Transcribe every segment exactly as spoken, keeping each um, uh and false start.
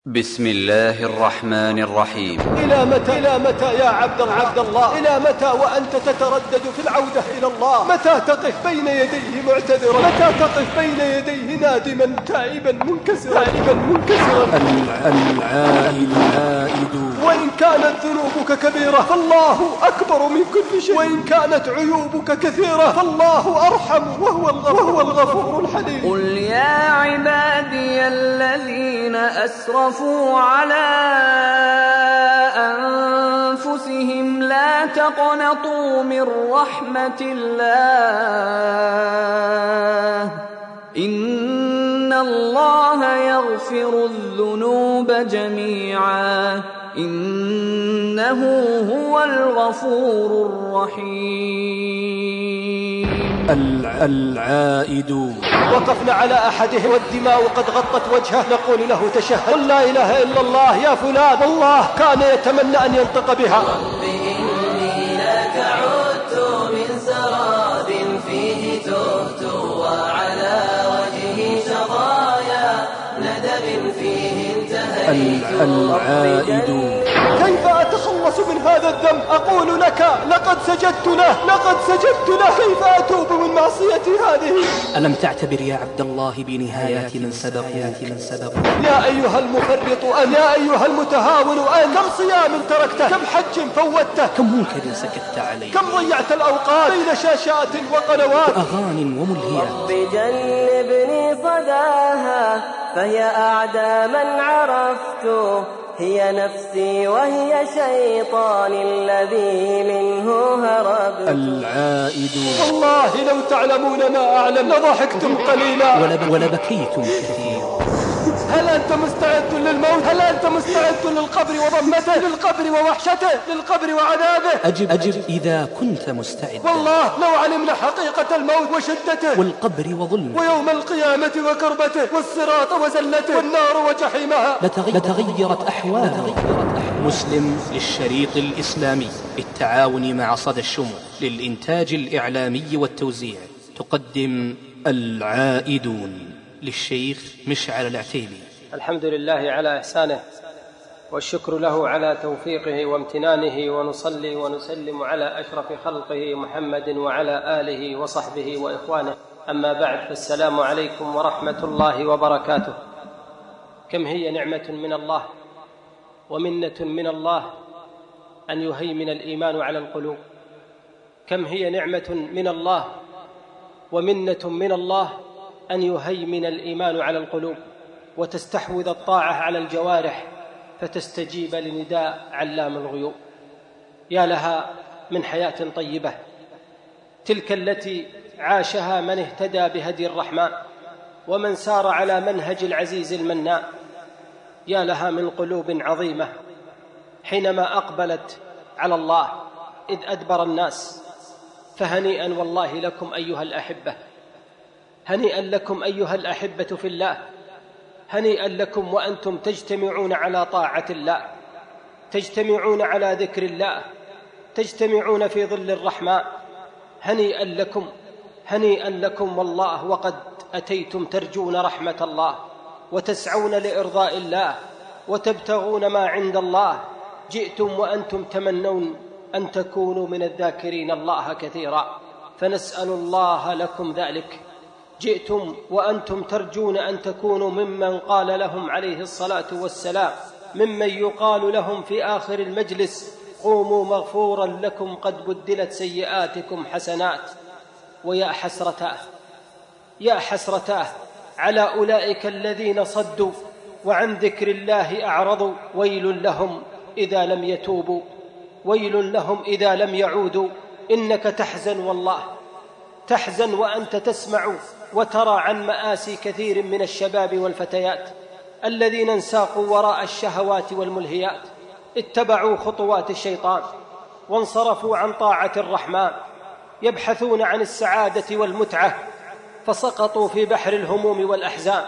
بسم الله الرحمن الرحيم. إلى متى إلى متى يا عبد عبد الله؟ إلى متى وأنت تتردد في العودة إلى الله؟ متى تقف بين يديه معتذرا؟ متى تقف بين يديه نادما تائبا منكسرا تائبا منكسرا العائد العائد وإن كانت ذنوبك كبيرة فالله أكبر من كل شيء، وإن كانت عيوبك كثيرة فالله أرحم وهو الغفور, وهو الغفور الحليم. قل يا عبادي الذين أسرفوا على أنفسهم لا تقنطوا من رحمة الله إن الله يغفر الذنوب جميعا إنه هو الغفور الرحيم. العائد وقفنا على أحدهم والدماء قد غطت وجهه، نقول له تشهد قل لا إله إلا الله يا فلان، والله كان يتمنى أن ينطق بها. رب إني لك عدت من سراب فيه تهت وعلى وجهي شظايا ندب فيه انتهيت. العائد كيف أتخلص من هذا الذنب؟ أقول لك لقد سجدت له لقد سجدت له كيف أتوب من معصيتي هذه؟ ألم تعتبر يا عبد الله بنهايات من سبق من سبق يا أيها المفرط أن يا أيها المتهاون أن كم صيام تركته، كم حج فوتته، كم منكر سكت عليه، كم ضيعت الأوقات بين شاشات وقنوات وأغان وملهيات. رب جنبني صداها فهي أعدى من عرفت هي نفسي وهي شيطان الذي منه هربت. العائد والله لو تعلمون ما أعلم لضحكتم قليلا ولبكيتم كثير. هل أنت مستعد للموت؟ هل أنت مستعد للقبر وضمته، للقبر ووحشته، للقبر وعذابه؟ أجب أجب إذا كنت مستعد. والله لو علمنا حقيقة الموت وشدته والقبر وظلمه ويوم القيامة وكربته والصراط وزلته والنار وجحيمها لتغي... لتغيرت أحواله. مسلم للشريط الإسلامي بالتعاون مع صدى الشموع للإنتاج الإعلامي والتوزيع تقدم العائدون للشيخ مشعل العتيبي. الحمد لله على إحسانه والشكر له على توفيقه وامتنانه، ونصلي ونسلم على أشرف خلقه محمد وعلى آله وصحبه وإخوانه. أما بعد، فالسلام عليكم ورحمة الله وبركاته. كم هي نعمة من الله ومنة من الله أن يهيمن الإيمان على القلوب، كم هي نعمة من الله ومنة من الله أن يهيمن الإيمان على القلوب وتستحوذ الطاعة على الجوارح فتستجيب لنداء علام الغيوب. يا لها من حياة طيبة تلك التي عاشها من اهتدى بهدي الرحمن ومن سار على منهج العزيز المنان. يا لها من قلوب عظيمة حينما أقبلت على الله إذ أدبر الناس. فهنيئا والله لكم أيها الأحبة، هنيئا لكم أيها الأحبة في الله، هنيئا لكم وأنتم تجتمعون على طاعة الله، تجتمعون على ذكر الله، تجتمعون في ظل الرحمن. هنيئا لكم هنيئا لكم والله، وقد أتيتم ترجون رحمة الله وتسعون لإرضاء الله وتبتغون ما عند الله. جئتم وأنتم تمنون أن تكونوا من الذاكرين الله كثيرا، فنسأل الله لكم ذلك. جئتم وأنتم ترجون أن تكونوا ممن قال لهم عليه الصلاة والسلام، ممن يقال لهم في آخر المجلس قوموا مغفورا لكم قد بدلت سيئاتكم حسنات. ويا حسرتاه يا حسرتاه على أولئك الذين صدوا وعن ذكر الله أعرضوا. ويل لهم إذا لم يتوبوا، ويل لهم إذا لم يعودوا. إنك تحزن والله، تحزن وأنت تسمع وترى عن مآسي كثير من الشباب والفتيات الذين انساقوا وراء الشهوات والملهيات، اتبعوا خطوات الشيطان وانصرفوا عن طاعة الرحمن، يبحثون عن السعادة والمتعة فسقطوا في بحر الهموم والأحزان.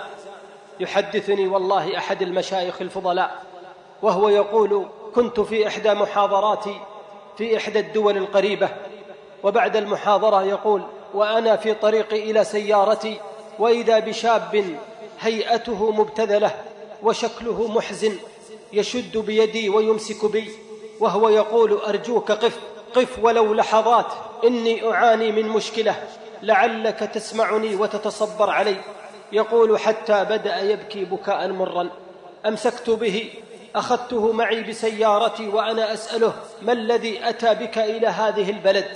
يحدثني والله أحد المشايخ الفضلاء وهو يقول: كنت في إحدى محاضراتي في إحدى الدول القريبة، وبعد المحاضرة يقول: وأنا في طريقي إلى سيارتي وإذا بشاب هيئته مبتذلة وشكله محزن، يشد بيدي ويمسك بي وهو يقول: أرجوك قف قف ولو لحظات، إني أعاني من مشكلة، لعلك تسمعني وتتصبر علي. يقول: حتى بدأ يبكي بكاء مرا. أمسكت به، أخذته معي بسيارتي وأنا أسأله: ما الذي أتى بك إلى هذه البلد؟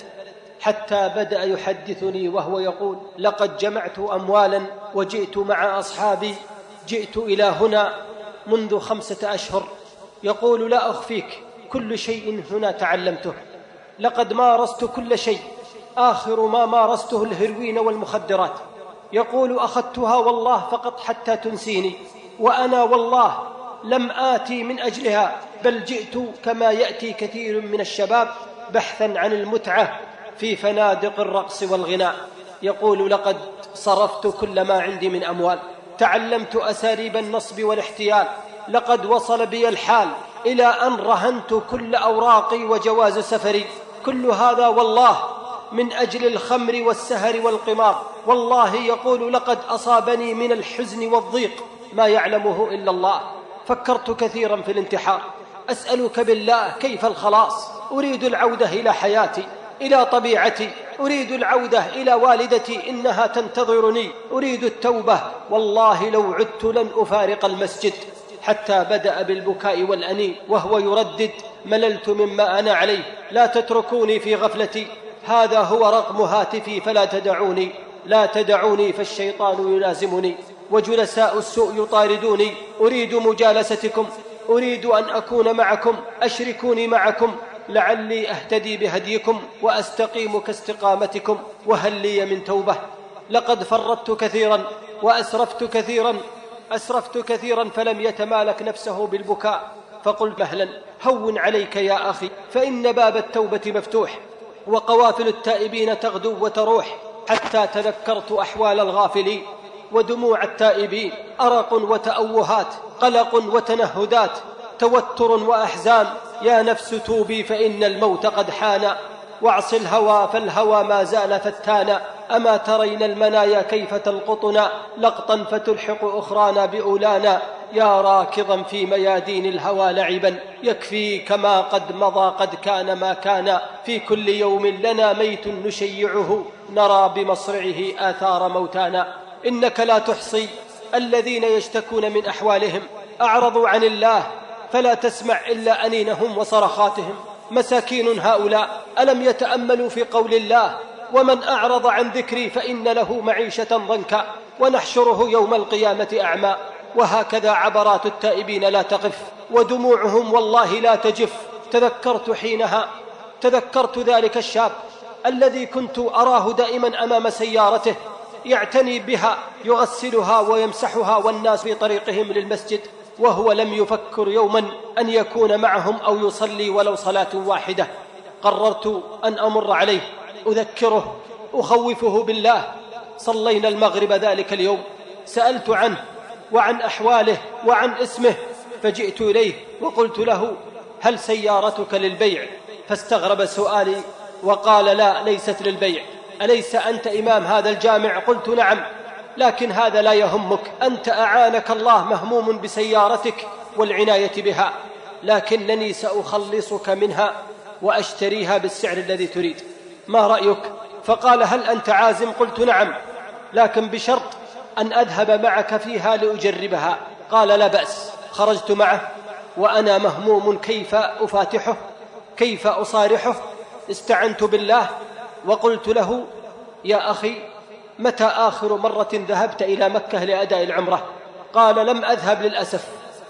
حتى بدأ يحدثني وهو يقول: لقد جمعت أموالا وجئت مع أصحابي، جئت إلى هنا منذ خمسة أشهر. يقول: لا أخفيك، كل شيء هنا تعلمته، لقد مارست كل شيء، آخر ما مارسته الهيروين والمخدرات. يقول: أخذتها والله فقط حتى تنسيني، وأنا والله لم آتي من أجلها، بل جئت كما يأتي كثير من الشباب بحثا عن المتعة في فنادق الرقص والغناء. يقول: لقد صرفت كل ما عندي من أموال، تعلمت أساليب النصب والاحتيال، لقد وصل بي الحال إلى أن رهنت كل أوراقي وجواز سفري، كل هذا والله من أجل الخمر والسهر والقمار. والله يقول: لقد أصابني من الحزن والضيق ما يعلمه إلا الله، فكرت كثيرا في الانتحار. أسألك بالله كيف الخلاص؟ أريد العودة إلى حياتي، إلى طبيعتي، أريد العودة إلى والدتي إنها تنتظرني، أريد التوبة، والله لو عدت لن أفارق المسجد. حتى بدأ بالبكاء والأنين وهو يردد: مللت مما أنا عليه، لا تتركوني في غفلتي، هذا هو رقم هاتفي فلا تدعوني، لا تدعوني فالشيطان يلازمني، وجلساء السوء يطاردوني، أريد مجالستكم، أريد أن أكون معكم، أشركوني معكم، لعلي أهتدي بهديكم وأستقيم كاستقامتكم، وهل لي من توبة؟ لقد فرطت كثيرا وأسرفت كثيرا أسرفت كثيرا فلم يتمالك نفسه بالبكاء، فقلت: مهلا، هون عليك يا أخي، فإن باب التوبة مفتوح، وقوافل التائبين تغدو وتروح. حتى تذكرت أحوال الغافلين ودموع التائبين، أرق وتأوهات، قلق وتنهدات، توتر وأحزان. يا نفس توبي فإن الموت قد حان، واعص الهوى فالهوى ما زال فتانا، أما ترين المنايا كيف تلقطنا، لقطا فتلحق أخرانا بأولانا. يا راكضا في ميادين الهوى لعبا، يكفي كما قد مضى قد كان ما كان، في كل يوم لنا ميت نشيعه، نرى بمصرعه آثار موتانا. إنك لا تحصي الذين يشتكون من أحوالهم، أعرضوا عن الله فلا تسمع إلا أنينهم وصرخاتهم، مساكين هؤلاء، ألم يتأملوا في قول الله: ومن أعرض عن ذكري فإن له معيشة ضنكا ونحشره يوم القيامة أعمى. وهكذا عبرات التائبين لا تقف، ودموعهم والله لا تجف. تذكرت حينها تذكرت ذلك الشاب الذي كنت أراه دائما أمام سيارته يعتني بها، يغسلها ويمسحها والناس في طريقهم للمسجد، وهو لم يفكر يوما أن يكون معهم أو يصلي ولو صلاة واحدة. قررت أن أمر عليه، أذكره، أخوفه بالله. صلينا المغرب ذلك اليوم، سألت عنه وعن أحواله وعن اسمه، فجئت إليه وقلت له: هل سيارتك للبيع؟ فاستغرب سؤالي وقال: لا، ليست للبيع. أليس أنت إمام هذا الجامع؟ قلت: نعم، لكن هذا لا يهمك، أنت أعانك الله مهموم بسيارتك والعناية بها، لكنني سأخلصك منها وأشتريها بالسعر الذي تريد، ما رأيك؟ فقال: هل أنت عازم؟ قلت: نعم، لكن بشرط أن أذهب معك فيها لأجربها. قال: لا بأس. خرجت معه وأنا مهموم كيف أفاتحه، كيف أصارحه. استعنت بالله وقلت له: يا أخي، متى آخر مرة ذهبت إلى مكة لأداء العمرة؟ قال: لم أذهب للأسف،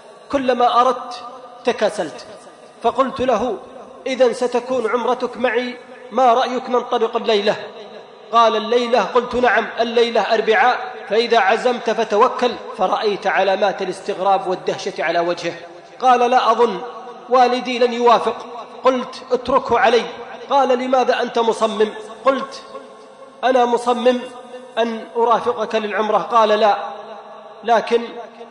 كلما أردت تكاسلت. فقلت له: إذن ستكون عمرتك معي، ما رأيك ننطلق الليلة؟ قال: الليلة؟ قلت: نعم، الليلة أربعاء، فإذا عزمت فتوكل. فرأيت علامات الاستغراب والدهشة على وجهه. قال: لا أظن، والدي لن يوافق. قلت: اتركه علي. قال: لماذا أنت مصمم؟ قلت: أنا مصمم أن أرافقك للعمرة. قال: لا، لكن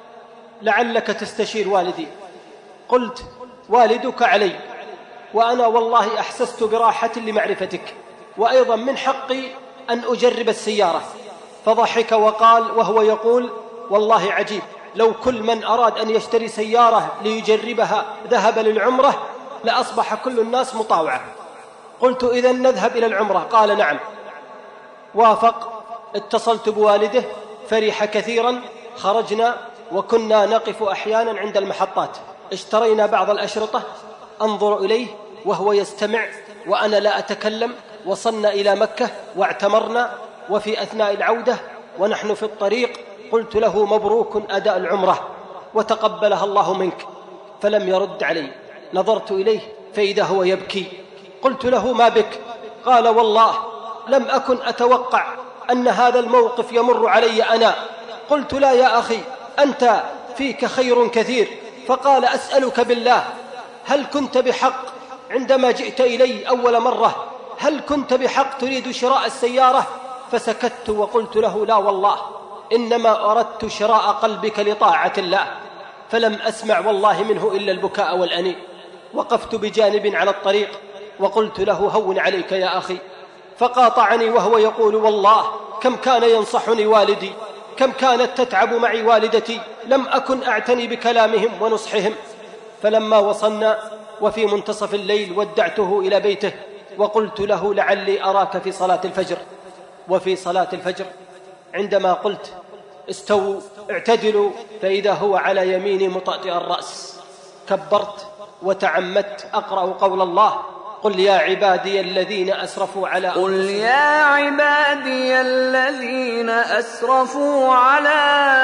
لعلك تستشير والدي. قلت: والدك علي، وأنا والله أحسست براحة لمعرفتك، وأيضا من حقي أن أجرب السيارة. فضحك وقال وهو يقول: والله عجيب، لو كل من أراد أن يشتري سيارة ليجربها ذهب للعمرة لأصبح كل الناس مطاوعة. قلت إذن نذهب إلى العمرة؟ قال نعم. وافق. اتصلت بوالده فرح كثيرا. خرجنا وكنا نقف أحيانا عند المحطات. اشترينا بعض الأشرطة أنظر إليه وهو يستمع وأنا لا أتكلم. وصلنا إلى مكة واعتمرنا. وفي أثناء العودة ونحن في الطريق قلت له مبروك أداء العمرة وتقبلها الله منك، فلم يرد علي. نظرت إليه فإذا هو يبكي. قلت له ما بك؟ قال والله لم أكن أتوقع أن هذا الموقف يمر علي أنا. قلت لا يا أخي أنت فيك خير كثير. فقال أسألك بالله هل كنت بحق عندما جئت إلي أول مرة هل كنت بحق تريد شراء السيارة؟ فسكت وقلت له لا والله إنما أردت شراء قلبك لطاعة الله. فلم أسمع والله منه إلا البكاء والأنين. وقفت بجانب على الطريق وقلت له هون عليك يا أخي. فقاطعني وهو يقول والله كم كان ينصحني والدي، كم كانت تتعب معي والدتي، لم أكن أعتني بكلامهم ونصحهم. فلما وصلنا وفي منتصف الليل ودعته إلى بيته وقلت له لعلي أراك في صلاة الفجر. وفي صلاة الفجر عندما قلت استووا اعتدلوا فإذا هو على يميني مطأطئ الرأس. كبرت وتعمدت أقرأ قول الله قل يا عبادي الذين أسرفوا على قل يا عبادي الذين أسرفوا على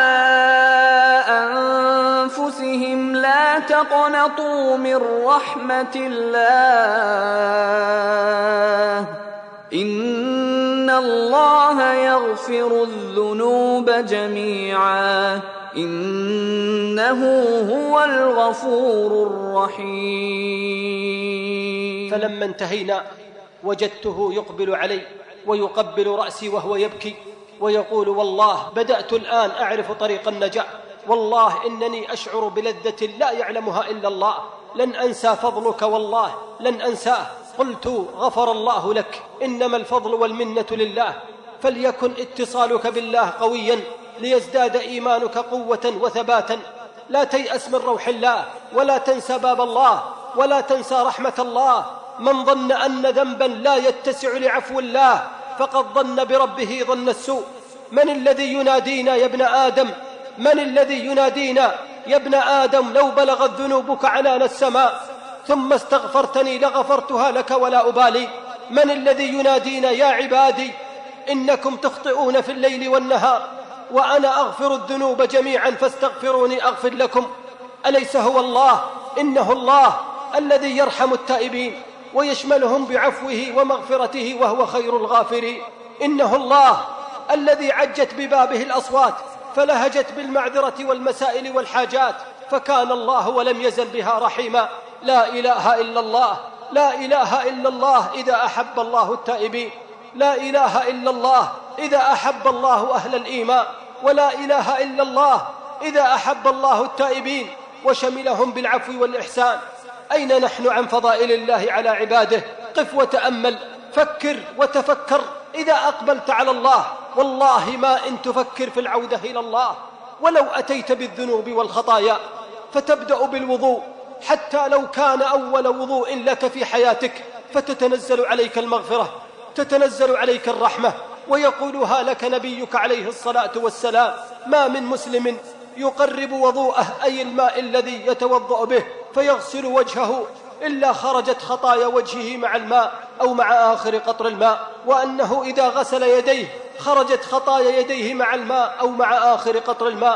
أنفسهم لا تقنطوا من رحمة الله إن الله يغفر الذنوب جميعا إنه هو الغفور الرحيم. فلما انتهينا وجدته يقبل علي ويقبل رأسي وهو يبكي ويقول والله بدأت الآن أعرف طريق النجاة، والله إنني أشعر بلذة لا يعلمها إلا الله، لن أنسى فضلك والله لن أنساه. قلت غفر الله لك، إنما الفضل والمنة لله، فليكن اتصالك بالله قويا ليزداد إيمانك قوة وثباتا. لا تيأس من روح الله ولا تنسى باب الله ولا تنسى رحمة الله. من ظن أن ذنبا لا يتسع لعفو الله فقد ظن بربه ظن السوء. من الذي ينادينا يا ابن آدم؟ من الذي ينادينا يا ابن آدم؟ لو بلغت ذنوبك عنان السماء ثم استغفرتني لغفرتها لك ولا أبالي. من الذي ينادينا يا عبادي إنكم تخطئون في الليل والنهار وأنا أغفر الذنوب جميعا فاستغفروني أغفر لكم؟ أليس هو الله؟ إنه الله الذي يرحم التائبين ويشملهم بعفوه ومغفرته وهو خير الغافرين. إنه الله الذي عجت ببابه الأصوات فلهجت بالمعذرة والمسائل والحاجات فكان الله ولم يزل بها رحيما. لا إله إلا الله، لا إله إلا الله إذا أحب الله التائبين، لا إله إلا الله إذا أحب الله أهل الإيمان، ولا إله إلا الله إذا أحب الله التائبين وشملهم بالعفو والإحسان. أين نحن عن فضائل الله على عباده؟ قف وتأمل، فكر وتفكر. إذا أقبلت على الله والله ما إن تفكر في العودة إلى الله. ولو أتيت بالذنوب والخطايا فتبدأ بالوضوء حتى لو كان أول وضوء لك في حياتك فتتنزل عليك المغفرة، تتنزل عليك الرحمة، ويقولها لك نبيك عليه الصلاة والسلام: ما من مسلم يقرب وضوءه أي الماء الذي يتوضأ به فيغسل وجهه إلا خرجت خطايا وجهه مع الماء أو مع آخر قطر الماء، وأنه إذا غسل يديه خرجت خطايا يديه مع الماء أو مع آخر قطر الماء،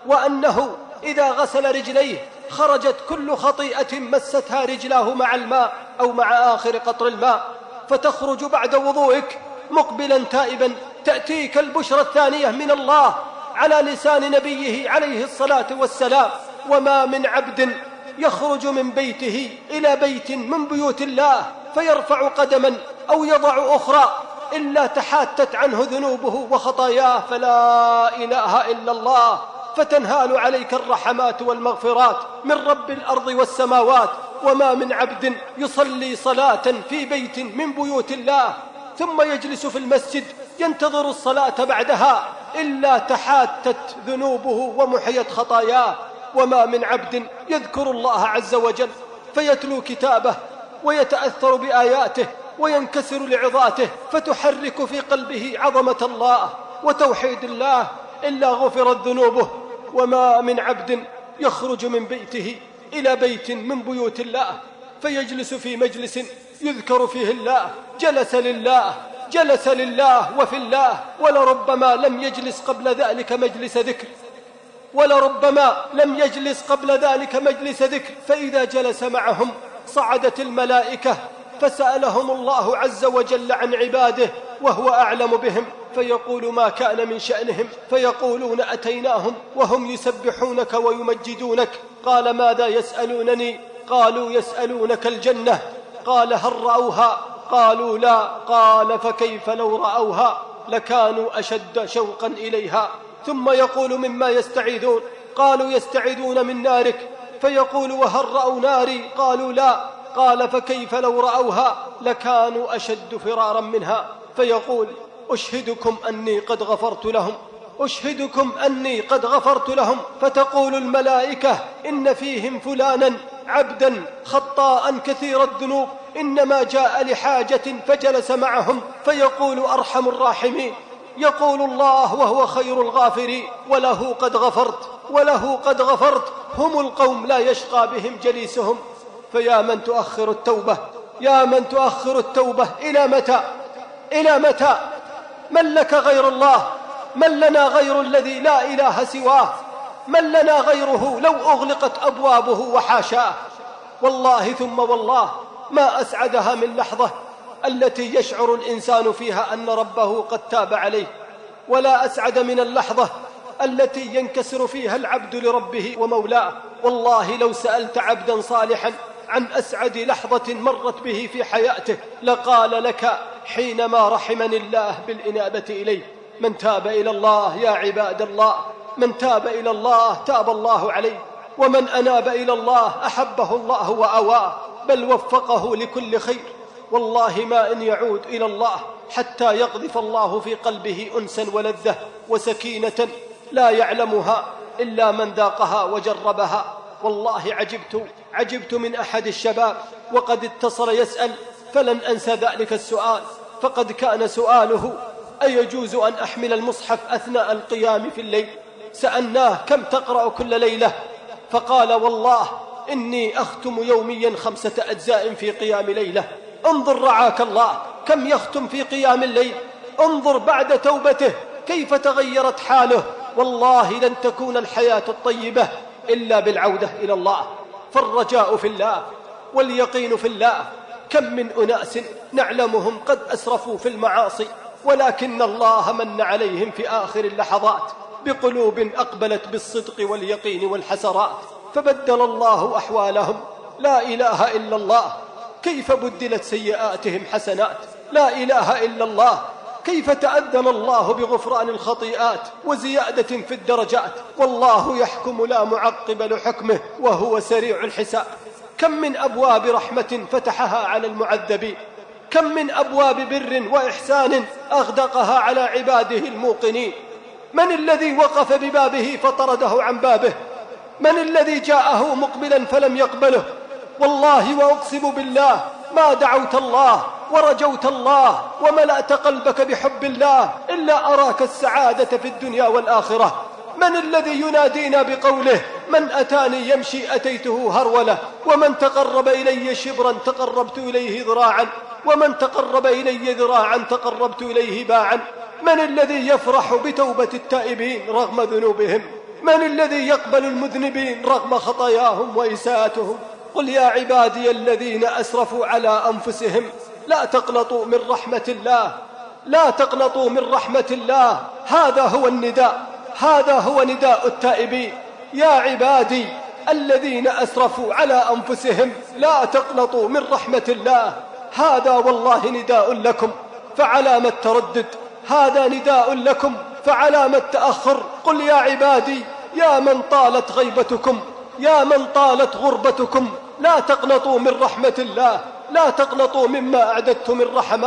وأنه إذا غسل رجليه خرجت كل خطيئة مستها رجلاه مع الماء أو مع آخر قطر الماء. فتخرج بعد وضوئك مقبلا تائبا، تأتيك البشرى الثانية من الله على لسان نبيه عليه الصلاة والسلام: وما من عبد يخرج من بيته إلى بيت من بيوت الله فيرفع قدما أو يضع أخرى إلا تحاتت عنه ذنوبه وخطاياه، فلا إله إلا الله، فتنهال عليك الرحمات والمغفرات من رب الأرض والسماوات. وما من عبد يصلي صلاة في بيت من بيوت الله ثم يجلس في المسجد ينتظر الصلاة بعدها إلا تحاتت ذنوبه ومحيت خطاياه. وما من عبد يذكر الله عز وجل فيتلو كتابه ويتأثر بآياته وينكسر لعظاته فتحرك في قلبه عظمة الله وتوحيد الله إلا غفرت ذنوبه. وما من عبد يخرج من بيته إلى بيت من بيوت الله فيجلس في مجلس يذكر فيه الله، جلس لله جلس لله وفي الله، ولربما لم يجلس قبل ذلك مجلس ذكر ولربما لم يجلس قبل ذلك مجلس ذكر فإذا جلس معهم صعدت الملائكة فسألهم الله عز وجل عن عباده وهو أعلم بهم، فيقول ما كان من شأنهم فيقولون أتيناهم وهم يسبحونك ويمجدونك. قال ماذا يسألونني؟ قالوا يسألونك الجنة. قال هل رأوها؟ قالوا لا. قال فكيف لو رأوها لكانوا أشد شوقا إليها. ثم يقول مما يستعيذون؟ قالوا يستعيذون من نارك. فيقول وهل رأوا ناري؟ قالوا لا. قال فكيف لو رأوها لكانوا أشد فرارا منها. فيقول أشهدكم أني قد غفرت لهم أشهدكم أني قد غفرت لهم. فتقول الملائكة إن فيهم فلانا عبدا خطاء كثير الذنوب إنما جاء لحاجة فجلس معهم. فيقول أرحم الراحمين يقول الله وهو خير الغافرين وله قد غفرت وله قد غفرت. هم القوم لا يشقى بهم جليسهم. فيا من تؤخر التوبة يا من تؤخر التوبة إلى متى إلى متى؟ من لك غير الله؟ من لنا غير الذي لا إله سواه؟ من لنا غيره لو أغلقت أبوابه وحاشاه؟ والله ثم والله ما أسعدها من لحظة التي يشعر الإنسان فيها أن ربه قد تاب عليه، ولا أسعد من اللحظة التي ينكسر فيها العبد لربه ومولاه. والله لو سألت عبدا صالحا عن أسعد لحظة مرت به في حياته لقال لك حينما رحمني الله بالإنابة إليه. من تاب إلى الله يا عباد الله، من تاب إلى الله تاب الله عليه، ومن أناب إلى الله أحبه الله وأواه بل وفقه لكل خير. والله ما إن يعود إلى الله حتى يقذف الله في قلبه أنسا ولذة وسكينة لا يعلمها إلا من ذاقها وجربها. والله عجبت عجبت من أحد الشباب وقد اتصل يسأل فلن أنسى ذلك السؤال، فقد كان سؤاله أيجوز أن أحمل المصحف أثناء القيام في الليل؟ سألناه كم تقرأ كل ليلة؟ فقال والله إني أختم يوميا خمسة أجزاء في قيام ليلة. انظر رعاك الله كم يختم في قيام الليل، انظر بعد توبته كيف تغيرت حاله. والله لن تكون الحياة الطيبة إلا بالعودة إلى الله. فالرجاء في الله واليقين في الله. كم من أناس نعلمهم قد أسرفوا في المعاصي ولكن الله من عليهم في آخر اللحظات بقلوب أقبلت بالصدق واليقين والحسرات فبدل الله أحوالهم. لا إله إلا الله كيف بدلت سيئاتهم حسنات. لا إله إلا الله كيف تأذن الله بغفران الخطيئات وزيادة في الدرجات. والله يحكم لا معقب لحكمه وهو سريع الحساب. كم من أبواب رحمة فتحها على المعذبين، كم من أبواب بر وإحسان أغدقها على عباده الموقنين. من الذي وقف ببابه فطرده عن بابه؟ من الذي جاءه مقبلا فلم يقبله؟ والله وأقسم بالله ما دعوت الله ورجوت الله وملأت قلبك بحب الله إلا أراك السعادة في الدنيا والآخرة. من الذي ينادينا بقوله من أتاني يمشي أتيته هرولة، ومن تقرب إلي شبرا تقربت إليه ذراعا، ومن تقرب إلي ذراعا تقربت إليه باعا. من الذي يفرح بتوبة التائبين رغم ذنوبهم؟ من الذي يقبل المذنبين رغم خطاياهم وإساءتهم؟ قل يا عبادي الذين أسرفوا على أنفسهم لا تقنطوا من رحمة الله، لا تقنطوا من رحمة الله. هذا هو النداء، هذا هو نداء التائبين. يا عبادي الذين أسرفوا على أنفسهم لا تقنطوا من رحمة الله. هذا والله نداء لكم فعلام التردد، هذا نداء لكم فعلام التأخر. قل يا عبادي يا من طالت غيبتكم، يا من طالت غربتكم لا تقنطوا من رحمة الله، لا تقنطوا مما أعددت من رحمات.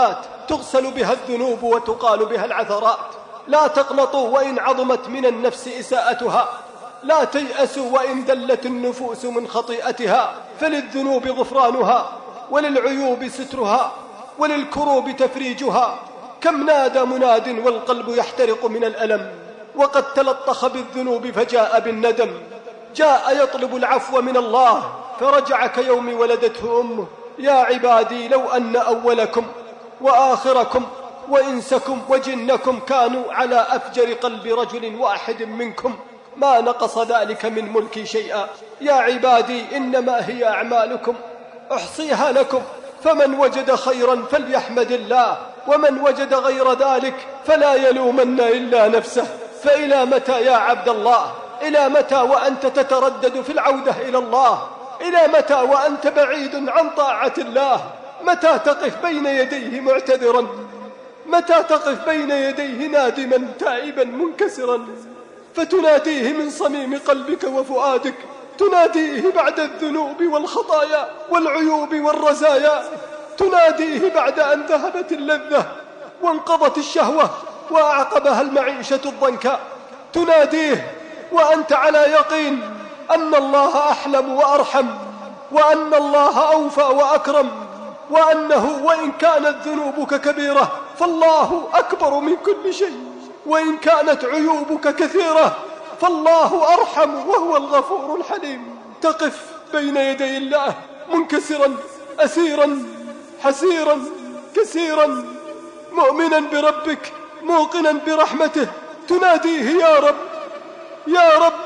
تغسل بها الذنوب وتقال بها العثرات. لا تقنطوا وإن عظمت من النفس إساءتها، لا تيأسوا وإن دلت النفوس من خطيئتها، فللذنوب غفرانها وللعيوب سترها وللكروب تفريجها. كم نادى مناد والقلب يحترق من الألم، وقد تلطخ بالذنوب فجاء بالندم. جاء يطلب العفو من الله فرجع كيوم ولدته أمه. يا عبادي لو أن أولكم وآخركم وإنسكم وجنكم كانوا على أفجر قلب رجل واحد منكم ما نقص ذلك من ملكي شيئا. يا عبادي إنما هي أعمالكم أحصيها لكم، فمن وجد خيرا فليحمد الله، ومن وجد غير ذلك فلا يلومن إلا نفسه. فإلى متى يا عبد الله؟ إلى متى وأنت تتردد في العودة إلى الله؟ إلى متى وأنت بعيد عن طاعة الله؟ متى تقف بين يديه معتذرا؟ متى تقف بين يديه نادما تائبا منكسرا فتناديه من صميم قلبك وفؤادك؟ تناديه بعد الذنوب والخطايا والعيوب والرزايا، تناديه بعد أن ذهبت اللذة وانقضت الشهوة وأعقبها المعيشة الضنكاء، تناديه وأنت على يقين أن الله أحلم وأرحم، وأن الله أوفى وأكرم، وأنه وإن كانت ذنوبك كبيرة فالله أكبر من كل شيء، وإن كانت عيوبك كثيرة فالله أرحم وهو الغفور الحليم. تقف بين يدي الله منكسرا أسيرا حسيرا كسيرا مؤمنا بربك موقنا برحمته، تناديه يا رب يا رب.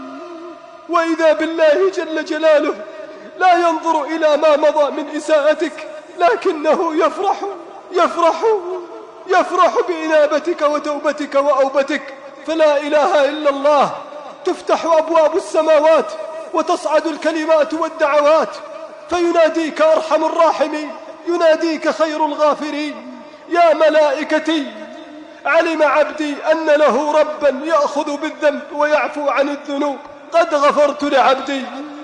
وإذا بالله جل جلاله لا ينظر إلى ما مضى من إساءتك، لكنه يفرح يفرح يفرح بإنابتك وتوبتك وأوبتك. فلا إله إلا الله تفتح أبواب السماوات وتصعد الكلمات والدعوات، فيناديك أرحم الراحمين، يناديك خير الغافرين. يا ملائكتي علم عبدي أن له ربا يأخذ بالذنب ويعفو عن الذنوب، قد غفرت لعبدي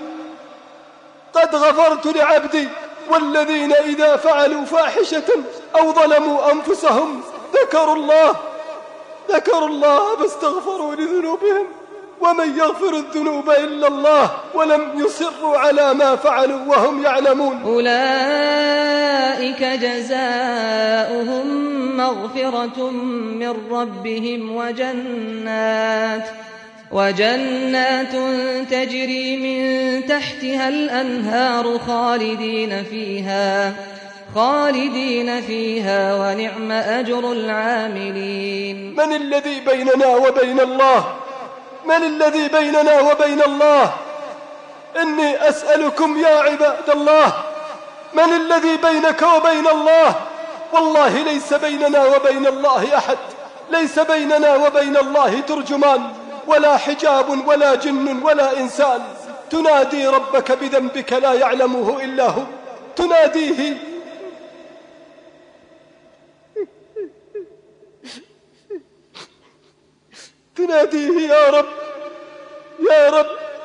قد غفرت لعبدي. والذين إذا فعلوا فاحشة أو ظلموا أنفسهم ذكروا الله ذكروا الله فاستغفروا لذنوبهم ومن يغفر الذنوب إلا الله ولم يصروا على ما فعلوا وهم يعلمون. أولئك جزاؤهم مغفرة من ربهم وجنات وجنات تجري من تحتها الأنهار خالدين فيها خالدين فيها ونعم أجر العاملين. من الذي بيننا وبين الله؟ من الذي بيننا وبين الله؟ إني أسألكم يا عباد الله، من الذي بينك وبين الله؟ والله ليس بيننا وبين الله أحد، ليس بيننا وبين الله ترجمان ولا حجاب ولا جن ولا إنسان. تنادي ربك بذنبك لا يعلمه إلا هو، تناديه تناديه يا رب يا رب،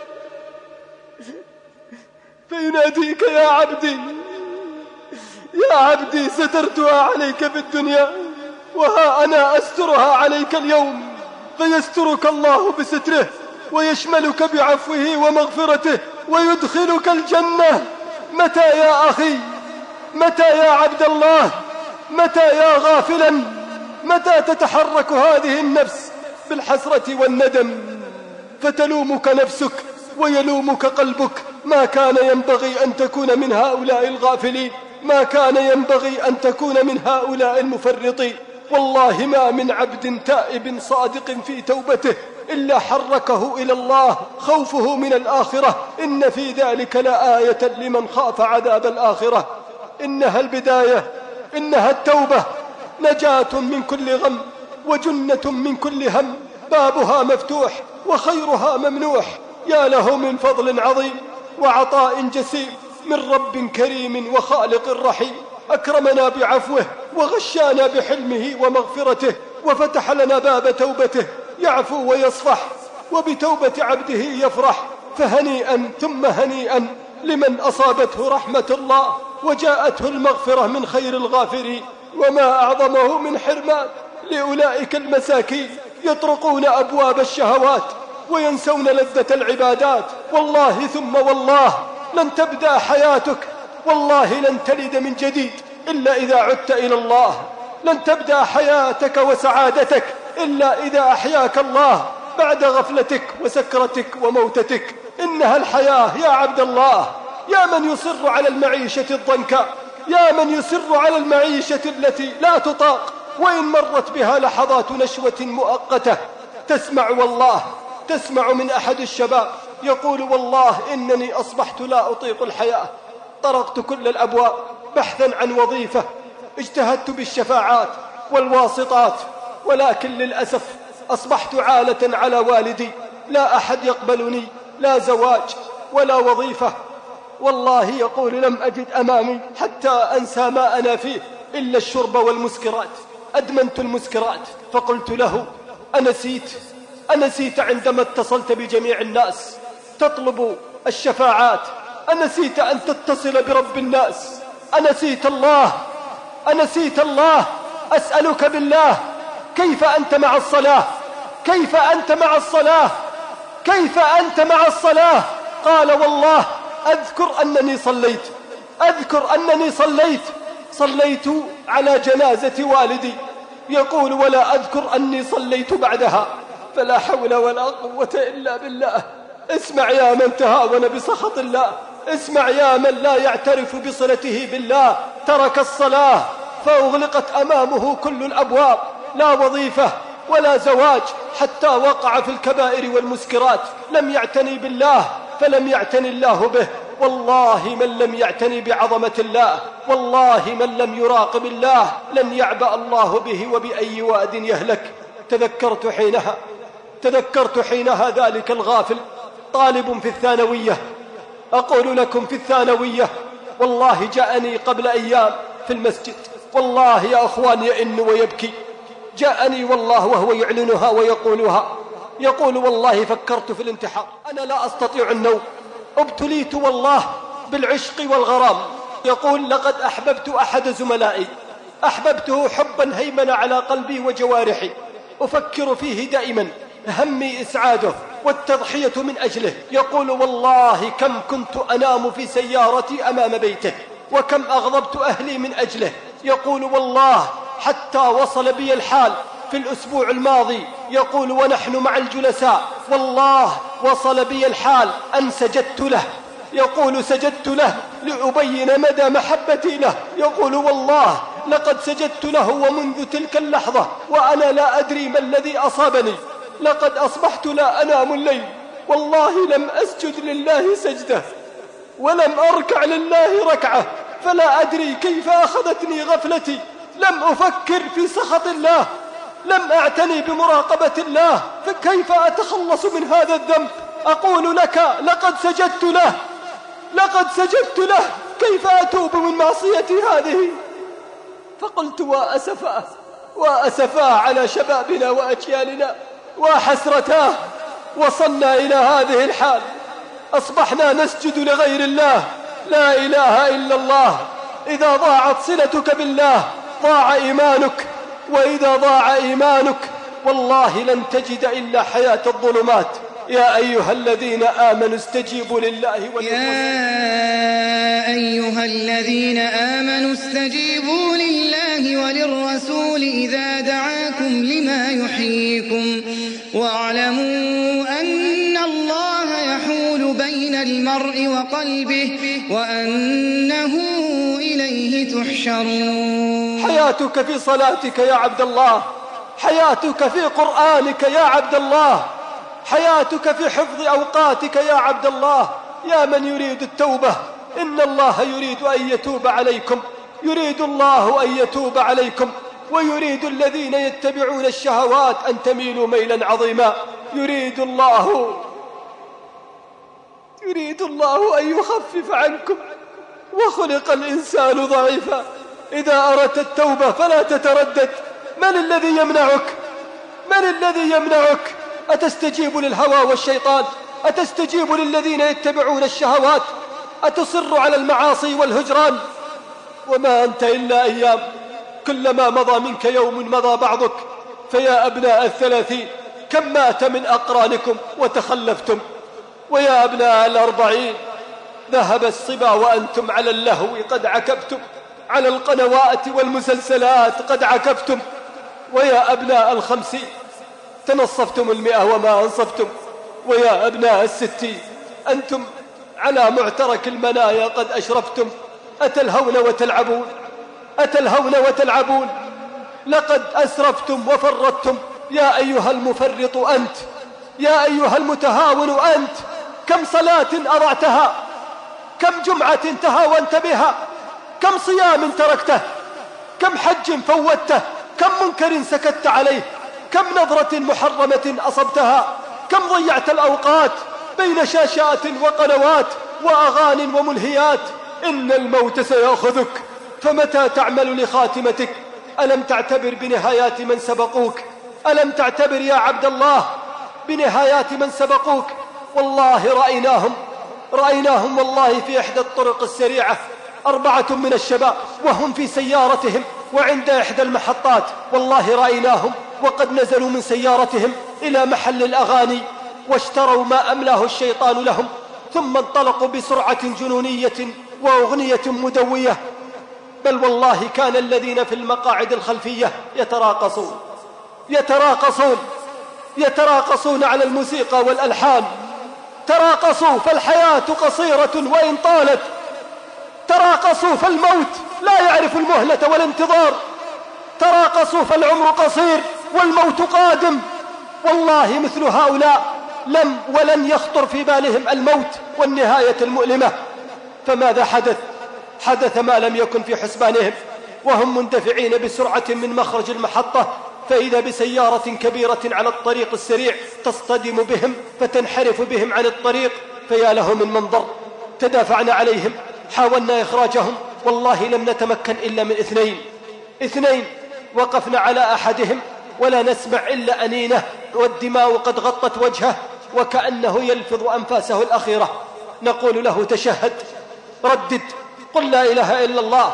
فيناديك يا عبدي يا عبدي سترتها عليك في الدنيا وها أنا أسترها عليك اليوم، فيسترك الله بستره ويشملك بعفوه ومغفرته ويدخلك الجنة. متى يا أخي؟ متى يا عبد الله؟ متى يا غافلا؟ متى تتحرك هذه النفس بالحسرة والندم فتلومك نفسك ويلومك قلبك؟ ما كان ينبغي أن تكون من هؤلاء الغافلين، ما كان ينبغي أن تكون من هؤلاء المفرطين. والله ما من عبد تائب صادق في توبته إلا حركه إلى الله خوفه من الآخرة. إن في ذلك لآية لمن خاف عذاب الآخرة. إنها البداية، إنها التوبة، نجاة من كل غم وجنة من كل هم، بابها مفتوح وخيرها ممنوح. يا له من فضل عظيم وعطاء جسيم من رب كريم وخالق رحيم، أكرمنا بعفوه وغشانا بحلمه ومغفرته وفتح لنا باب توبته يعفو ويصفح وبتوبة عبده يفرح. فهنيئا ثم هنيئا لمن أصابته رحمة الله وجاءته المغفرة من خير الغافرين. وما أعظمه من حرمان لأولئك المساكين يطرقون أبواب الشهوات وينسون لذة العبادات. والله ثم والله لن تبدأ حياتك، والله لن تلد من جديد إلا إذا عدت إلى الله. لن تبدأ حياتك وسعادتك إلا إذا أحياك الله بعد غفلتك وسكرتك وموتتك. إنها الحياة يا عبد الله، يا من يصر على المعيشة الضنكاء، يا من يصر على المعيشة التي لا تطاق، وإن مرت بها لحظات نشوة مؤقتة. تسمع والله تسمع من أحد الشباب يقول: والله إنني أصبحت لا أطيق الحياة، طرقت كل الأبواب بحثا عن وظيفة، اجتهدت بالشفاعات والواسطات، ولكن للأسف أصبحت عالة على والدي، لا أحد يقبلني، لا زواج ولا وظيفة. والله يقول: لم أجد أمامي حتى أنسى ما أنا فيه إلا الشرب والمسكرات، أدمنت المسكرات. فقلت له: أنسيت أنسيت عندما اتصلت بجميع الناس تطلب الشفاعات؟ أنسيت أن تتصل برب الناس؟ أنسيت الله؟ أنسيت الله؟ أسألك بالله، كيف أنت مع الصلاة؟ كيف أنت مع الصلاة؟ كيف أنت مع الصلاة؟ قال: والله أذكر أنني صليت أذكر أنني صليت صليت على جنازة والدي. يقول: ولا أذكر أني صليت بعدها. فلا حول ولا قوة إلا بالله. اسمع يا من تهاون بسخط الله، اسمع يا من لا يعترف بصلته بالله. ترك الصلاة فأغلقت أمامه كل الأبواب، لا وظيفة ولا زواج، حتى وقع في الكبائر والمسكرات. لم يعتني بالله فلم يعتني الله به. والله من لم يعتني بعظمة الله، والله من لم يراقب الله، لن يعبأ الله به وبأي واد يهلك. تذكرت حينها تذكرت حينها ذلك الغافل طالب في الثانوية. أقول لكم في الثانوية، والله جاءني قبل أيام في المسجد، والله يا أخوان يئن ويبكي. جاءني والله وهو يعلنها ويقولها، يقول: والله فكرت في الانتحار، أنا لا أستطيع النوم، ابتليت والله بالعشق والغرام. يقول: لقد أحببت أحد زملائي، أحببته حبا هيمن على قلبي وجوارحي، أفكر فيه دائما، همي إسعاده والتضحية من أجله. يقول: والله كم كنت أنام في سيارتي أمام بيته، وكم أغضبت أهلي من أجله. يقول: والله حتى وصل بي الحال في الأسبوع الماضي، يقول: ونحن مع الجلساء، والله وصل بي الحال أن سجدت له. يقول: سجدت له لأبين مدى محبتي له. يقول: والله لقد سجدت له ومنذ تلك اللحظة وأنا لا أدري ما الذي أصابني. لقد أصبحت لا أنام الليل، والله لم أسجد لله سجدة ولم أركع لله ركعة، فلا أدري كيف أخذتني غفلتي. لم أفكر في سخط الله، لم أعتني بمراقبة الله، فكيف أتخلص من هذا الذنب؟ أقول لك: لقد سجدت له لقد سجدت له كيف أتوب من معصيتي هذه؟ فقلت: وأسفاه وأسفاه على شبابنا وأجيالنا، وحسرتاه وصلنا إلى هذه الحال، أصبحنا نسجد لغير الله. لا إله إلا الله. إذا ضاعت صلتك بالله ضاع إيمانك، وإذا ضاع إيمانك والله لن تجد إلا حياة الظلمات. يا أيها الذين آمنوا استجيبوا لله وللرسول يا أيها الذين آمنوا استجيبوا لله وللرسول إذا دعاكم لما يحييكم، واعلموا أن الله يحول بين المرء وقلبه وأنه إليه تحشرون. حياتك في صلاتك يا عبد الله، حياتك في قرآنك يا عبد الله، حياتك في حفظ أوقاتك يا عبد الله. يا من يريد التوبة، إن الله يريد أن يتوب عليكم، يريد الله أن يتوب عليكم، ويريد الذين يتبعون الشهوات أن تميلوا ميلا عظيما. يريد الله يريد الله أن يخفف عنكم، وخلق الإنسان ضعيفا. إذا أردت التوبة فلا تتردد. من الذي يمنعك؟ من الذي يمنعك؟ أتستجيب للهوى والشيطان؟ أتستجيب للذين يتبعون الشهوات؟ أتصر على المعاصي والهجران؟ وما أنت إلا أيام، كلما مضى منك يوم مضى بعضك. فيا أبناء الثلاثين كم مات من أقرانكم وتخلفتم، ويا أبناء الأربعين ذهب الصبا وأنتم على اللهو قد عكفتم، على القنوات والمسلسلات قد عكفتم. ويا أبناء الخمسين تنصفتم المئة وما أنصفتم. ويا أبناء الستين أنتم على معترك المنايا قد أشرفتم. أتلهون وتلعبون، أتلهون وتلعبون، لقد أسرفتم وفرطتم. يا أيها المفرط أنت، يا أيها المتهاون أنت، كم صلاة أضعتها، كم جمعة تهاونت بها، كم صيام تركته، كم حج فوتته، كم منكر سكت عليه، كم نظرة محرمة أصبتها، كم ضيعت الأوقات بين شاشات وقنوات وأغان وملهيات. إن الموت سيأخذك، فمتى تعمل لخاتمتك؟ ألم تعتبر بنهايات من سبقوك؟ ألم تعتبر يا عبد الله بنهايات من سبقوك؟ والله رأيناهم رأيناهم والله في إحدى الطرق السريعة، أربعة من الشباب وهم في سيارتهم وعند إحدى المحطات، والله رأيناهم وقد نزلوا من سيارتهم إلى محل الأغاني واشتروا ما أملاه الشيطان لهم، ثم انطلقوا بسرعة جنونية وأغنية مدوية. بل والله كان الذين في المقاعد الخلفية يتراقصون يتراقصون يتراقصون على الموسيقى والألحان. تراقصوا فالحياة قصيرة وإن طالت، تراقصوا فالموت لا يعرف المهلة والانتظار، تراقصوا فالعمر قصير والموت قادم. والله مثل هؤلاء لم ولن يخطر في بالهم الموت والنهاية المؤلمة. فماذا حدث؟ حدث ما لم يكن في حسبانهم، وهم مندفعين بسرعة من مخرج المحطة، فإذا بسيارة كبيرة على الطريق السريع تصطدم بهم فتنحرف بهم عن الطريق. فيا له من منظر. تدافعنا عليهم، حاولنا إخراجهم، والله لم نتمكن إلا من اثنين اثنين وقفنا على أحدهم ولا نسمع إلا أنينه، والدماء قد غطت وجهه وكأنه يلفظ أنفاسه الأخيرة. نقول له تشهد، ردد، قل لا إله إلا الله،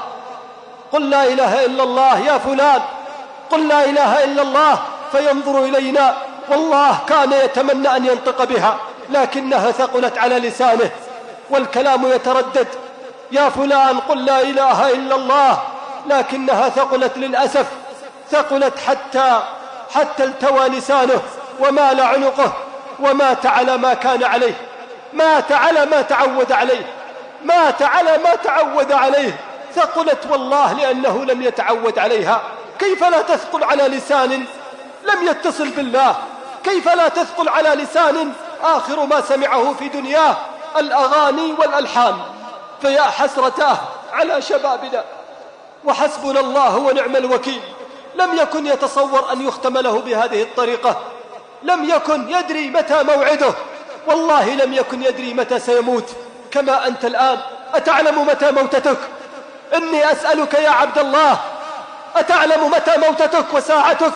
قل لا إله إلا الله يا فلان، قل لا إله إلا الله. فينظر إلينا، والله كان يتمنى أن ينطق بها لكنها ثقلت على لسانه والكلام يتردد. يا فلان قل لا إله إلا الله، لكنها ثقلت للأسف، ثقلت حتى حتى التوى لسانه ومال عنقه ومات على ما كان عليه، مات على ما تعود عليه، مات على ما تعود عليه. ثقلت والله لأنه لم يتعود عليها. كيف لا تثقل على لسان لم يتصل بالله؟ كيف لا تثقل على لسان آخر ما سمعه في دنياه الأغاني والألحان؟ فيا حسرتاه على شبابنا، وحسبنا الله ونعم الوكيل. لم يكن يتصور أن يختم له بهذه الطريقة، لم يكن يدري متى موعده، والله لم يكن يدري متى سيموت. كما أنت الآن أتعلم متى موتتك؟ إني أسألك يا عبد الله، أتعلم متى موتتك وساعتك؟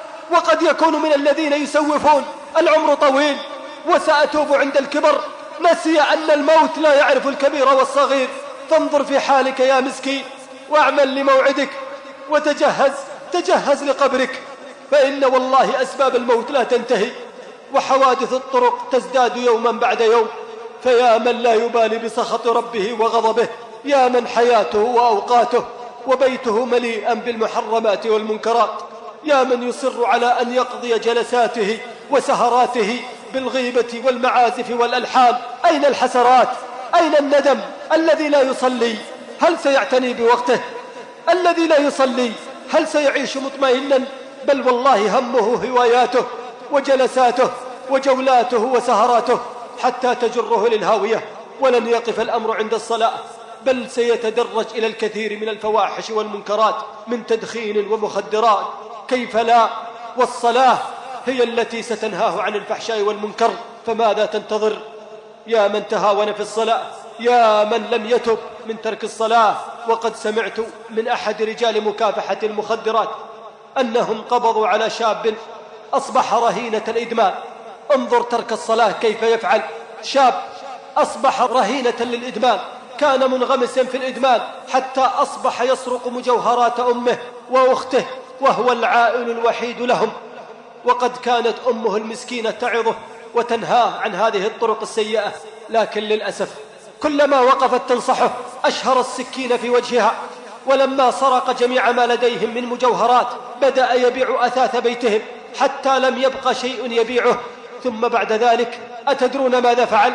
وقد يكون من الذين يسوفون العمر طويل وسأتوب عند الكبر، نسي أن الموت لا يعرف الكبير والصغير. فانظر في حالك يا مسكين، واعمل لموعدك، وتجهز تجهز لقبرك، فإن والله أسباب الموت لا تنتهي، وحوادث الطرق تزداد يوما بعد يوم. فيا من لا يبالي بسخط ربه وغضبه، يا من حياته وأوقاته وبيته مليئا بالمحرمات والمنكرات، يا من يصر على أن يقضي جلساته وسهراته بالغيبة والمعازف والألحان. أين الحسرات؟ أين الندم؟ الذي لا يصلي هل سيعتني بوقته؟ الذي لا يصلي هل سيعيش مطمئنا؟ بل والله همه هواياته وجلساته وجولاته وسهراته حتى تجره للهاوية. ولن يقف الأمر عند الصلاة، بل سيتدرج إلى الكثير من الفواحش والمنكرات من تدخين ومخدرات. كيف لا؟ والصلاة هي التي ستنهاه عن الفحشاء والمنكر، فماذا تنتظر؟ يا من تهاون في الصلاة، يا من لم يتب من ترك الصلاة. وقد سمعت من أحد رجال مكافحة المخدرات أنهم قبضوا على شاب أصبح رهينة الإدمان. انظر ترك الصلاة كيف يفعل، شاب أصبح رهينة للإدمان، كان منغمسا في الإدمان حتى أصبح يسرق مجوهرات أمه وأخته وهو العائل الوحيد لهم. وقد كانت أمه المسكينة تعظه وتنهاه عن هذه الطرق السيئة، لكن للأسف كلما وقفت تنصحه أشهر السكين في وجهها. ولما سرق جميع ما لديهم من مجوهرات بدأ يبيع أثاث بيتهم حتى لم يبق شيء يبيعه. ثم بعد ذلك أتدرون ماذا فعل؟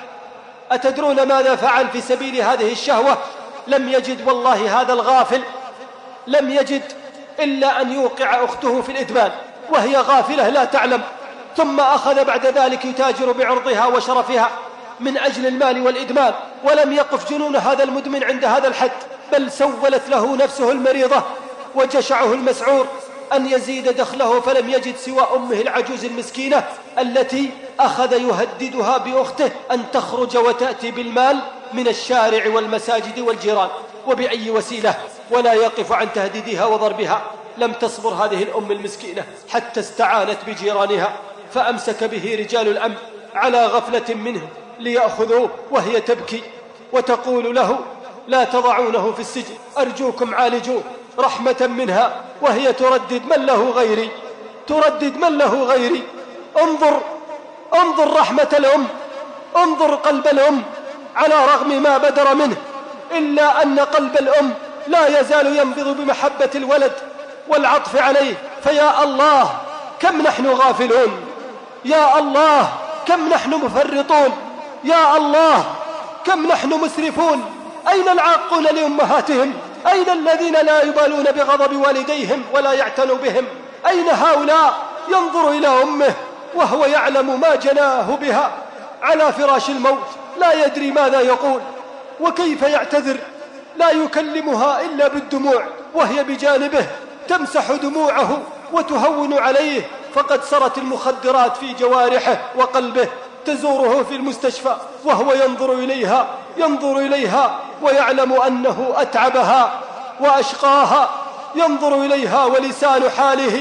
أتدرون ماذا فعل في سبيل هذه الشهوة؟ لم يجد والله هذا الغافل لم يجد إلا أن يوقع أخته في الإدمان وهي غافلة لا تعلم. ثم أخذ بعد ذلك يتاجر بعرضها وشرفها من أجل المال والإدمان. ولم يقف جنون هذا المدمن عند هذا الحد، بل سولت له نفسه المريضة وجشعه المسعور أن يزيد دخله، فلم يجد سوى أمه العجوز المسكينة التي أخذ يهددها بأخته أن تخرج وتأتي بالمال من الشارع والمساجد والجيران وبأي وسيلة، ولا يقف عن تهديدها وضربها. لم تصبر هذه الأم المسكينة حتى استعانت بجيرانها، فأمسك به رجال الأمن على غفلة منه ليأخذوه، وهي تبكي وتقول له: لا تضعونه في السجن، أرجوكم عالجوه رحمة منها، وهي تردد: من له غيري، تردد: من له غيري. انظر انظر رحمة الأم، انظر قلب الأم على رغم ما بدر منه، إلا أن قلب الأم لا يزال ينبض بمحبة الولد والعطف عليه. فيا الله كم نحن غافلون، يا الله كم نحن مفرطون، يا الله كم نحن مسرفون. أين العاقون لأمهاتهم؟ أين الذين لا يبالون بغضب والديهم ولا يعتنوا بهم؟ أين هؤلاء ينظر إلى أمه وهو يعلم ما جناه بها على فراش الموت، لا يدري ماذا يقول وكيف يعتذر، لا يكلمها إلا بالدموع، وهي بجانبه تمسح دموعه وتهون عليه. فقد سرت المخدرات في جوارحه وقلبه، تزوره في المستشفى وهو ينظر إليها ينظر إليها ويعلم أنه أتعبها وأشقاها، ينظر إليها ولسان حاله: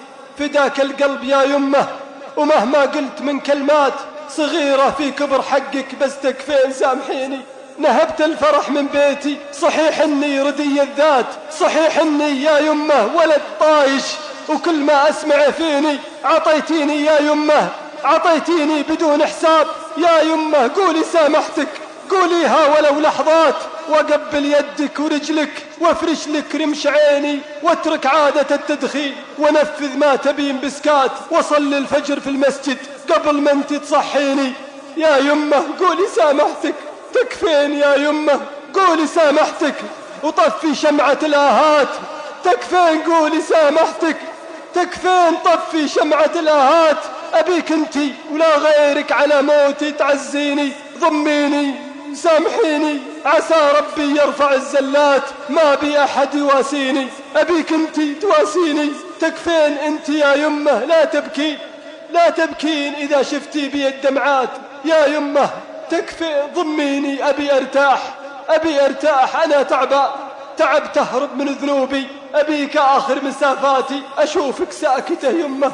فداك القلب يا يمه، ومهما قلت من كلمات صغيرة في كبر حقك بس تكفين سامحيني. نهبت الفرح من بيتي، صحيح اني ردي الذات، صحيح اني يا يمه ولد طايش، وكل ما اسمع فيني عطيتيني يا يمه، عطيتيني بدون حساب يا يمه. قولي سامحتك، قوليها ولو لحظات، وقبل يدك ورجلك وافرش لك رمش عيني، واترك عادة التدخين ونفذ ما تبين بسكات، وصل الفجر في المسجد قبل ما انت تصحيني. يا يمه قولي سامحتك، تكفين يا يمه، قولي سامحتك، وطفي شمعة الآهات، تكفين قولي سامحتك، تكفين طفي شمعة الآهات. أبيك انتي ولا غيرك على موتي تعزيني، ضميني سامحيني، عسى ربي يرفع الزلات، ما بي أحد يواسيني، أبيك انتي تواسيني. تكفين انتي يا يمه، لا تبكي لا تبكين إذا شفتي بي الدمعات يا يمه، تكفي ضميني، أبي أرتاح أبي أرتاح، أنا تعبان تعب تهرب من ذنوبي، أبيك آخر مسافاتي أشوفك ساكتة يمه.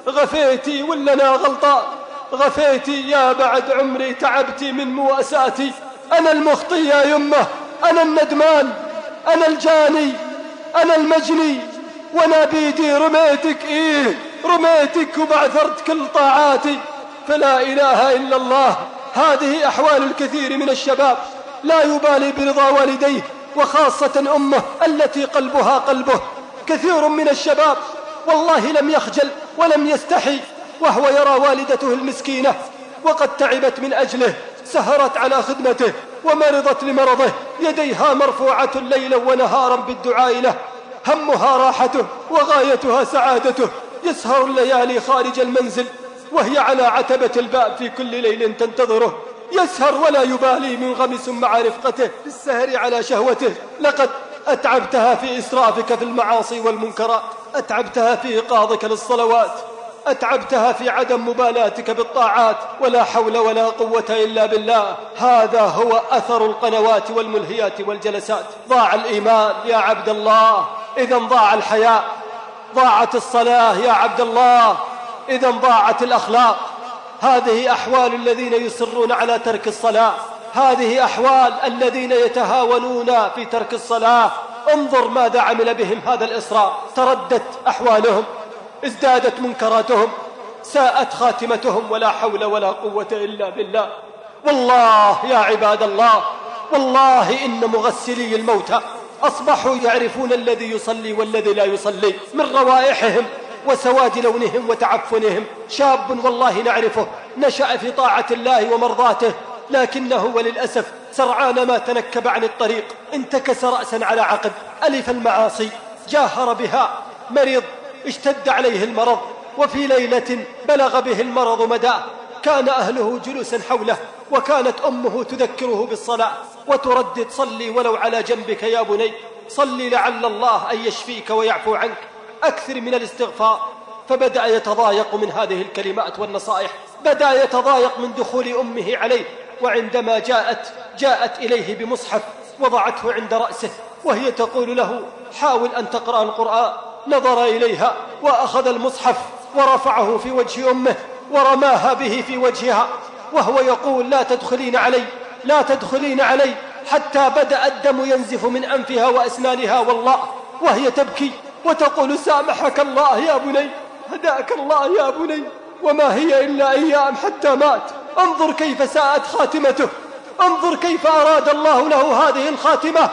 غفيتي ولا أنا غلطان؟ غفيتي يا بعد عمري تعبتي من مواساتي، أنا المخطي يا يمه، أنا الندمان، أنا الجاني، أنا المجني، وأنا بيدي رميتك، إيه رميتك وبعثرت كل طاعاتي. فلا إله إلا الله. هذه أحوال الكثير من الشباب، لا يبالي برضا والديه، وخاصة أمه التي قلبها قلبه. كثير من الشباب والله لم يخجل ولم يستحي وهو يرى والدته المسكينة وقد تعبت من أجله، سهرت على خدمته ومرضت لمرضه، يديها مرفوعة ليلا ونهارا بالدعاء له، همها راحته وغايتها سعادته. يسهر الليالي خارج المنزل وهي على عتبة الباب في كل ليل تنتظره، يسهر ولا يبالي، منغمس مع رفقته في السهر على شهوته. لقد أتعبتها في إسرافك في المعاصي والمنكرات، أتعبتها في إيقاظك للصلوات، أتعبتها في عدم مبالاتك بالطاعات، ولا حول ولا قوة إلا بالله. هذا هو أثر القنوات والملهيات والجلسات. ضاع الإيمان يا عبد الله، إذا ضاع الحياء، ضاعت الصلاة يا عبد الله، إذا ضاعت الأخلاق. هذه أحوال الذين يصرون على ترك الصلاة، هذه أحوال الذين يتهاونون في ترك الصلاة. انظر ماذا عمل بهم هذا الإصرار. تردت أحوالهم، ازدادت منكراتهم، ساءت خاتمتهم، ولا حول ولا قوة إلا بالله. والله يا عباد الله، والله إن مغسلي الموتى أصبحوا يعرفون الذي يصلي والذي لا يصلي من روائحهم وسواد لونهم وتعفنهم. شاب والله نعرفه نشأ في طاعة الله ومرضاته، لكنه وللأسف سرعان ما تنكب عن الطريق انتكس رأسا على عقب، ألف المعاصي، جاهر بها، مريض، اشتد عليه المرض، وفي ليلة بلغ به المرض مداه، كان أهله جلوسا حوله، وكانت أمه تذكره بالصلاة وتردد: صلي ولو على جنبك يا بني، صلي لعل الله أن يشفيك ويعفو عنك، أكثر من الاستغفار. فبدأ يتضايق من هذه الكلمات والنصائح، بدأ يتضايق من دخول أمه عليه. وعندما جاءت جاءت إليه بمصحف وضعته عند رأسه وهي تقول له: حاول أن تقرأ القرآن. نظر إليها وأخذ المصحف ورفعه في وجه أمه ورماها به في وجهها، وهو يقول: لا تدخلين علي، لا تدخلين علي، حتى بدأ الدم ينزف من أنفها وأسنانها والله، وهي تبكي وتقول: سامحك الله يا بني، هداك الله يا بني، وما هي إلا أيام حتى مات. انظر كيف ساءت خاتمته، انظر كيف أراد الله له هذه الخاتمة،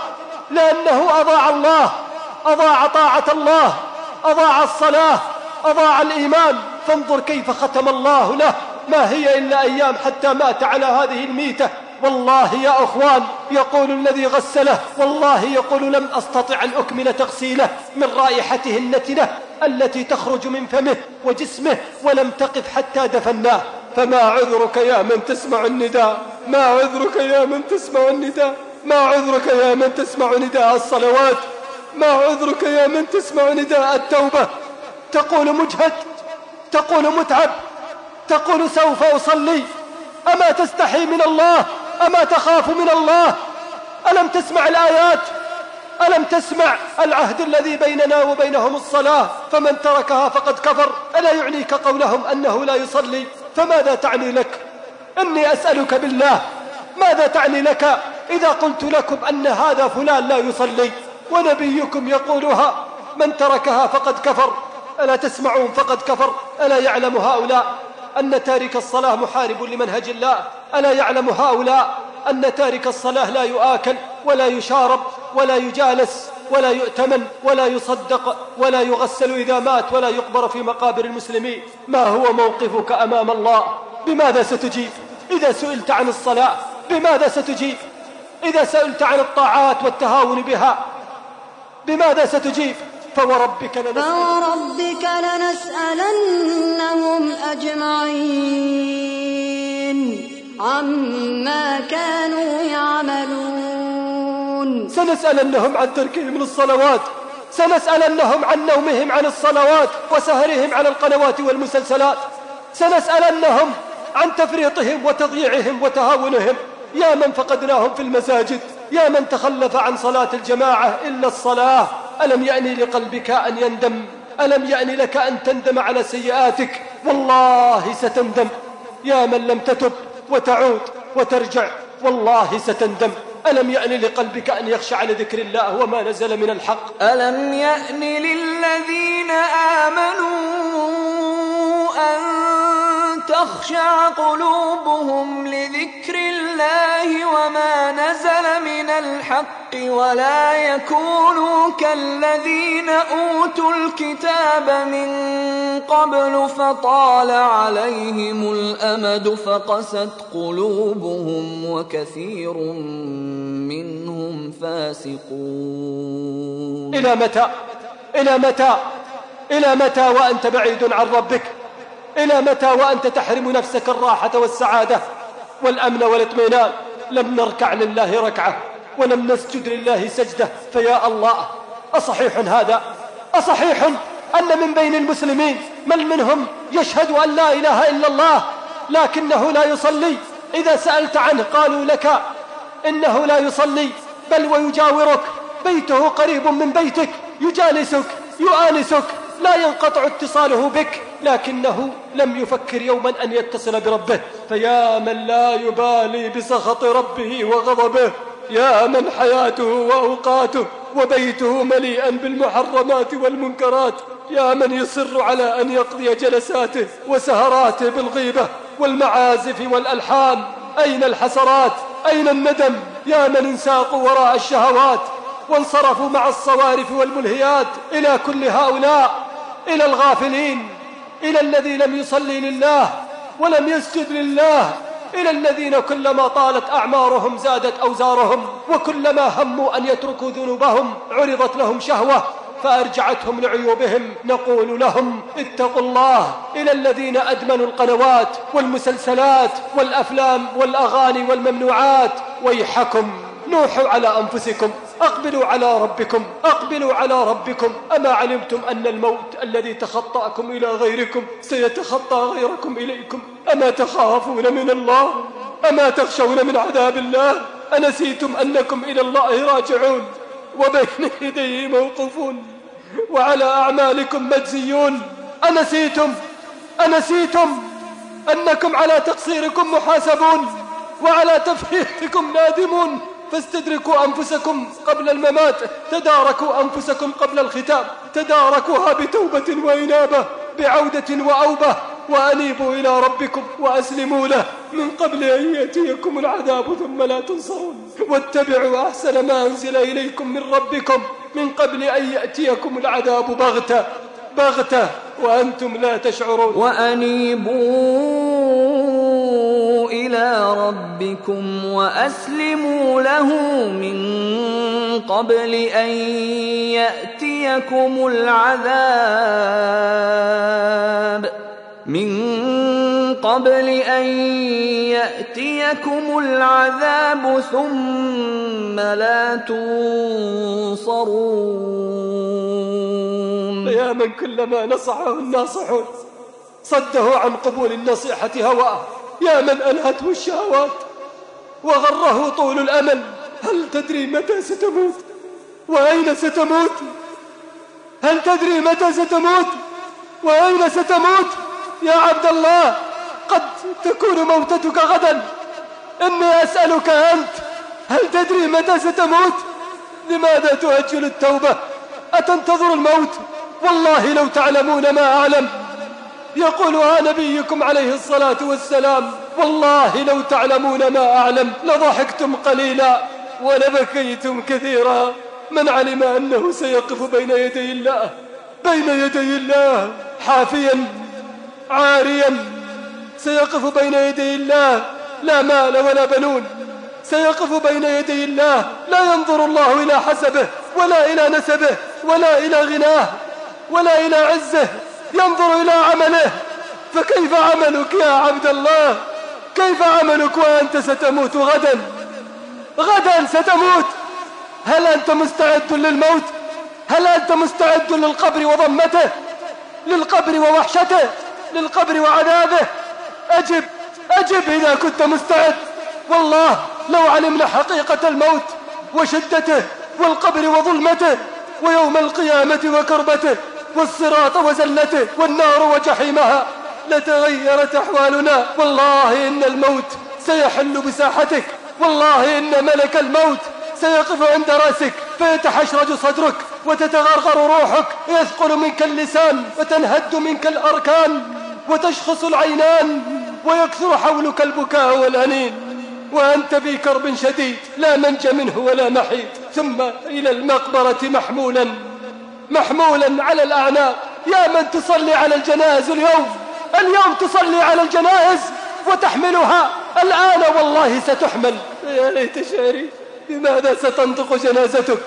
لأنه أضاع الله، أضاع طاعة الله، أضاع الصلاة، أضاع الإيمان. فانظر كيف ختم الله له، ما هي إلا أيام حتى مات على هذه الميتة. والله يا أخوان، يقول الذي غسله، والله يقول: لم أستطع أن أكمل تغسيله من رائحته النتنة التي تخرج من فمه وجسمه، ولم تقف حتى دفناه. فما عذرك يا من تسمع النداء، ما عذرك يا من تسمع النداء، ما عذرك يا من تسمع نداء الصلوات، ما عذرك يا من تسمع نداء التوبة. تقول: مجهد، تقول: متعب، تقول: سوف أصلي. أما تستحي من الله؟ أما تخاف من الله؟ ألم تسمع الآيات؟ ألم تسمع العهد الذي بيننا وبينهم الصلاة؟ فمن تركها فقد كفر. ألا يعنيك قولهم أنه لا يصلي؟ فماذا تعني لك؟ إني أسألك بالله، ماذا تعني لك إذا قلت لكم أن هذا فلان لا يصلي ونبيكم يقولها؟ من تركها فقد كفر. ألا تسمعون؟ فقد كفر. ألا يعلم هؤلاء أن تارك الصلاة محارب لمنهج الله؟ ألا يعلم هؤلاء أن تارك الصلاة لا يؤكل ولا يشارب ولا يجالس ولا يؤتمن ولا يصدق ولا يغسل إذا مات ولا يقبر في مقابر المسلمين؟ ما هو موقفك أمام الله؟ بماذا ستجيب إذا سئلت عن الصلاة؟ بماذا ستجيب إذا سئلت عن الطاعات والتهاون بها؟ بماذا ستجيب؟ فوربك لنسألنهم, فوربك لنسألنهم أجمعين عما كانوا يعملون. سنسألنهم عن تركهم للصلوات، سنسألنهم عن نومهم عن الصلوات وسهرهم على القنوات والمسلسلات، سنسألنهم عن تفريطهم وتضييعهم وتهاونهم. يا من فقدناهم في المساجد، يا من تخلف عن صلاة الجماعة إلا الصلاة، ألم يأني لقلبك أن يندم؟ ألم يأني لك أن تندم على سيئاتك؟ والله ستندم. يا من لم تتب وتعود وترجع، والله ستندم. ألم يأني لقلبك أن يخشع لذكر الله وما نزل من الحق؟ ألم يأن للذين آمنوا أن تخشع قلوبهم لذكر الله وما نزل من الحق ولا يكونوا كالذين أوتوا الكتاب من قبل فطال عليهم الأمد فقست قلوبهم وكثير منهم فاسقون. إلى متى؟ إلى متى؟ إلى متى وأنت بعيد عن ربك؟ إلى متى وأنت تحرم نفسك الراحة والسعادة والأمن والاطمئنان؟ لم نركع لله ركعة ولم نسجد لله سجدة. فيا الله، أصحيح هذا؟ أصحيح أن من بين المسلمين من منهم يشهد أن لا إله إلا الله لكنه لا يصلي؟ إذا سألت عنه قالوا لك إنه لا يصلي، بل ويجاورك، بيته قريب من بيتك، يجالسك، يؤانسك، لا ينقطع اتصاله بك، لكنه لم يفكر يوما أن يتصل بربه. فيا من لا يبالي بسخط ربه وغضبه، يا من حياته وأوقاته وبيته مليئا بالمحرمات والمنكرات، يا من يصر على أن يقضي جلساته وسهراته بالغيبة والمعازف والألحان. أين الحسرات؟ أين الندم؟ يا من انساقوا وراء الشهوات وانصرفوا مع الصوارف والملهيات. إلى كل هؤلاء، إلى الغافلين، إلى الذي لم يصلي لله ولم يسجد لله، إلى الذين كلما طالت أعمارهم زادت أوزارهم، وكلما هموا أن يتركوا ذنوبهم عرضت لهم شهوة فأرجعتهم لعيوبهم، نقول لهم اتقوا الله. إلى الذين أدمنوا القنوات والمسلسلات والأفلام والأغاني والممنوعات، ويحكم، نوحوا على أنفسكم، أقبلوا على ربكم، أقبلوا على ربكم. أما علمتم أن الموت الذي تخطأكم إلى غيركم سيتخطى غيركم إليكم؟ أما تخافون من الله؟ أما تخشون من عذاب الله؟ أنسيتم أنكم إلى الله راجعون وبين يديه موقوفون وعلى أعمالكم مجزيون؟ أنسيتم أنسيتم أنكم على تقصيركم محاسبون وعلى تفريطكم نادمون؟ فاستدركوا أنفسكم قبل الممات، تداركوا أنفسكم قبل الختام، تداركوها بتوبة وإنابة، بعودة وأوبة، وأنيبوا إلى ربكم وأسلموا له من قبل أن يأتيكم العذاب ثم لا تنصرون. واتبعوا أحسن ما أنزل إليكم من ربكم من قبل أن يأتيكم العذاب بغتة بغتة وأنتم لا تشعرون. وأنيبوا إلى ربكم وأسلموا له من قبل أن يأتيكم العذاب من قبل أن يأتيكم العذاب ثم لا تنصرون. يا من كلما نصحه الناصحون صده عن قبول النصيحة هواه، يا من ألهته الشهوات وغره طول الأمل. هل تدري متى ستموت وأين ستموت؟ هل تدري متى ستموت وأين ستموت؟ يا عبد الله، قد تكون موتتك غدا. إني أسألك أنت، هل تدري متى ستموت؟ لماذا تؤجل التوبة؟ أتنتظر الموت؟ والله لو تعلمون ما أعلم. يقولها نبيكم عليه الصلاة والسلام: والله لو تعلمون ما أعلم لضحكتم قليلا ولبكيتم كثيرا. من علم أنه سيقف بين يدي الله بين يدي الله حافيا عاريا، سيقف بين يدي الله لا مال ولا بنون، سيقف بين يدي الله لا ينظر الله إلى حسبه ولا إلى نسبه ولا إلى غناه ولا إلى عزه، ينظر إلى عمله. فكيف عملك يا عبد الله؟ كيف عملك وأنت ستموت غدا؟ غدا ستموت. هل أنت مستعد للموت؟ هل أنت مستعد للقبر وضمته، للقبر ووحشته، للقبر وعذابه؟ أجب أجب إذا كنت مستعد. والله لو علمنا حقيقة الموت وشدته والقبر وظلمته ويوم القيامة وكربته والصراط وزلته والنار وجحيمها لتغيرت أحوالنا. والله إن الموت سيحل بساحتك، والله إن ملك الموت سيقف عند رأسك فيتحشرج صدرك وتتغرغر روحك، يثقل منك اللسان وتنهد منك الأركان وتشخص العينان ويكثر حولك البكاء والأنين وأنت في كرب شديد لا منج منه ولا محيط. ثم إلى المقبرة محمولا محمولا على الأعناق. يا من تصلي على الجنائز اليوم اليوم تصلي على الجنائز وتحملها الآن، والله ستحمل. يا ليت شعري، بماذا ستنطق جنازتك؟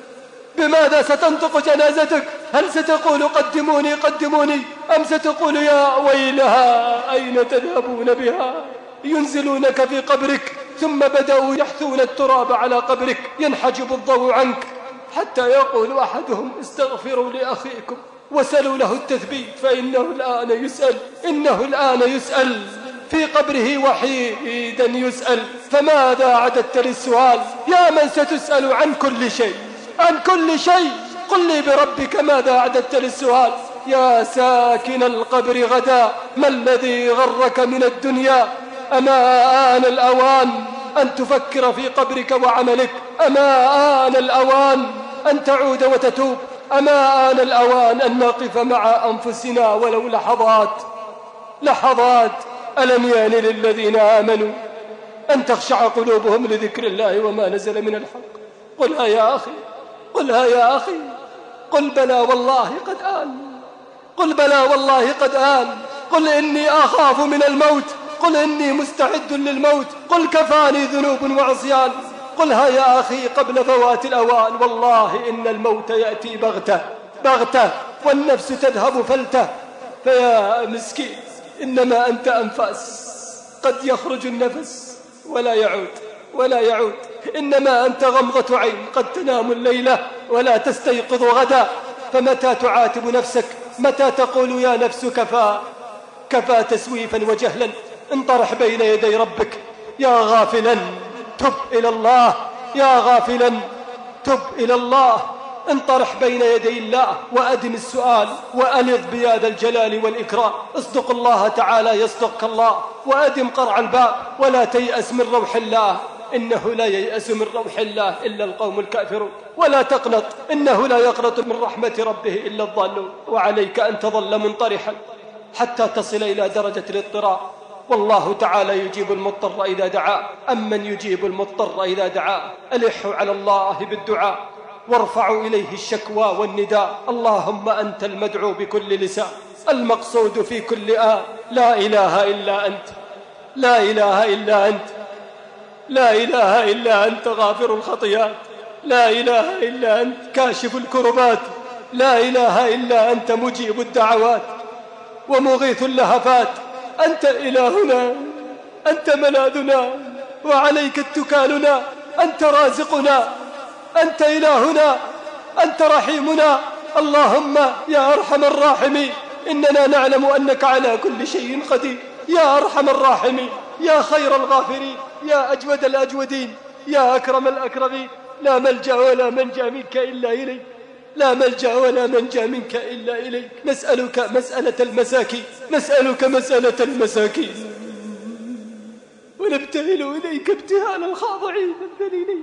بماذا ستنطق جنازتك؟ هل ستقول قدموني قدموني، أم ستقول يا ويلها أين تذهبون بها؟ ينزلونك في قبرك ثم بدأوا يحثون التراب على قبرك، ينحجب الضوء عنك حتى يقول أحدهم استغفروا لأخيكم وسلوا له التثبيت فإنه الآن يسأل إنه الآن يسأل في قبره وحيدا يسأل. فماذا عددت للسؤال؟ يا من ستسأل عن كل شيء عن كل شيء، قل لي بربك ماذا عددت للسؤال؟ يا ساكن القبر غدا ما الذي غرك من الدنيا؟ أما آن الأوان أن تفكر في قبرك وعملك؟ أما آن الأوان أن تعود وتتوب؟ أما آن الأوان أن نقف مع أنفسنا ولو لحظات لحظات؟ ألم يان للذين آمنوا أن تخشع قلوبهم لذكر الله وما نزل من الحق؟ قلها يا أخي، قلها يا أخي، قل بلى والله قد آن، قل بلى والله قد آن، قل إني أخاف من الموت، قل إني مستعد للموت، قل كفاني ذنوب وعصيان. قلها يا أخي قبل فوات الأوان. والله إن الموت يأتي بغتة بغتة والنفس تذهب فلتة. فيا مسكين إنما أنت أنفاس، قد يخرج النفس ولا يعود ولا يعود. إنما أنت غمضة عين، قد تنام الليلة ولا تستيقظ غدا. فمتى تعاتب نفسك؟ متى تقول يا نفس كفى كفى تسويفا وجهلا؟ انطرح بين يدي ربك يا غافلا، تب إلى الله، يا غافلا تب إلى الله. انطرح بين يدي الله وأدم السؤال وألظ بياد الجلال والإكرام. اصدق الله تعالى يصدقك الله، وأدم قرع الباب ولا تيأس من روح الله، إنه لا ييأس من روح الله إلا القوم الكافرون. ولا تقنط، إنه لا يقنط من رحمة ربه إلا الضالون. وعليك أن تظل منطرحا حتى تصل إلى درجة الاضطراب. والله تعالى يجيب المضطر إذا دعاه. أمن يجيب المضطر إذا دعاه؟ ألحوا على الله بالدعاء وارفعوا إليه الشكوى والنداء. اللهم أنت المدعو بكل لسان، المقصود في كل آن. لا إله إلا أنت، لا إله إلا أنت، لا إله إلا أنت غافر الخطيئات، لا إله إلا أنت كاشف الكربات، لا إله إلا أنت مجيب الدعوات ومغيث اللهفات. أنت إلهنا، أنت ملاذنا، وعليك اتكالنا. أنت رازقنا، أنت إلهنا، أنت رحيمنا. اللهم يا أرحم الراحمين، إننا نعلم أنك على كل شيء قدير. يا أرحم الراحمين، يا خير الغافرين، يا أجود الأجودين، يا أكرم الأكرمين. لا ملجأ ولا منجا منك إلا إليك، لا ملجأ ولا منجا منك إلا إليك. نسألك مسألة المساكين، نسألك مسألة المساكين، ونبتهل إليك ابتهال الخاضعين الذليلين،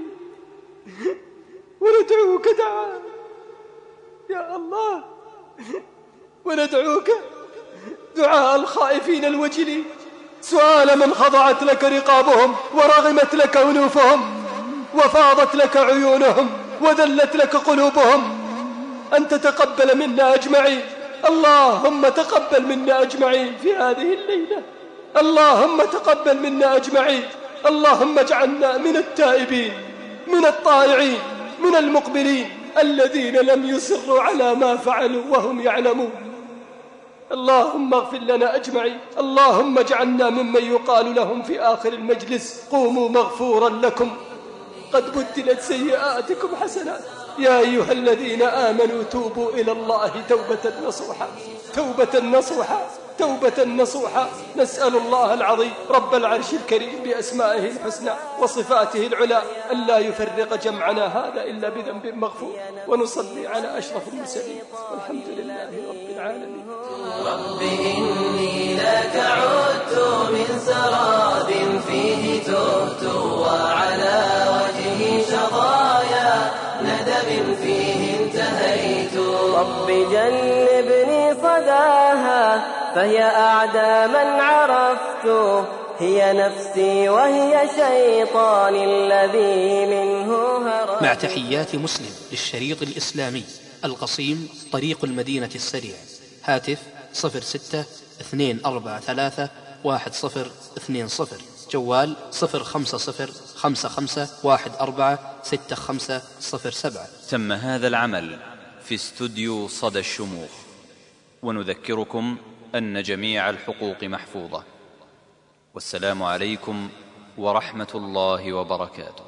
وندعوك دعاء يا الله، وندعوك دعاء الخائفين الوجلين، سؤال من خضعت لك رقابهم ورغمت لك أنوفهم وفاضت لك عيونهم وذلت لك قلوبهم. أن تتقبل منا أجمعين. اللهم تقبل منا أجمعين في هذه الليلة، اللهم تقبل منا أجمعين. اللهم اجعلنا من التائبين، من الطائعين، من المقبلين الذين لم يصروا على ما فعلوا وهم يعلمون. اللهم اغفر لنا أجمعين. اللهم اجعلنا ممن يقال لهم في آخر المجلس قوموا مغفورا لكم قد بدلت سيئاتكم حسنات. يا أيها الذين آمنوا توبوا إلى الله توبة نصوحا، توبة نصوحا، توبة نصوحا. نسأل الله العظيم رب العرش الكريم بأسمائه الحسنى وصفاته العلى أن لا يفرق جمعنا هذا إلا بذنب مغفور. ونصلي على أشرف المرسلين والحمد لله رب العالمين. رب إني لك عدت من سراب فيه تهت، وعلى وجهي شظايا ندم فيه انتهيت. رب جنبني صداها فهي أعدى من عرفت، هي نفسي وهي شيطان الذي منه هربت. مع تحيات مسلم للشريط الإسلامي القصيم طريق المدينة السريع. هاتف صفر ستة اثنين أربعة ثلاثة واحد صفر اثنين صفر. جوال صفر خمسة صفر خمسة خمسة واحد أربعة ستة خمسة صفر سبعة. تم هذا العمل في استوديو صدى الشموخ، ونذكركم أن جميع الحقوق محفوظة. والسلام عليكم ورحمة الله وبركاته.